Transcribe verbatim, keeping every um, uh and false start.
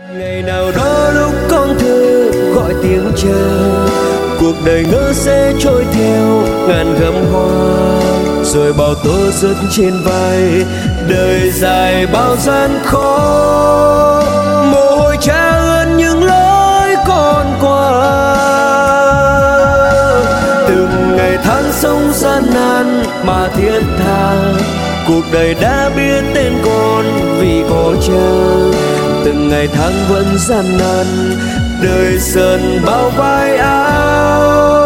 Ngày nào đó lúc con thơ gọi tiếng cha, cuộc đời ngỡ sẽ trôi theo ngàn gấm hoa, rồi bao tố rớt trên vai, đời dài bao gian khó. Mồ hôi cha ướt những lối con qua, từng ngày tháng sống gian nan mà thiết tha, cuộc đời đã biết tên con vì có cha. Từng ngày tháng vẫn gian nan, đời dần bao vai áo.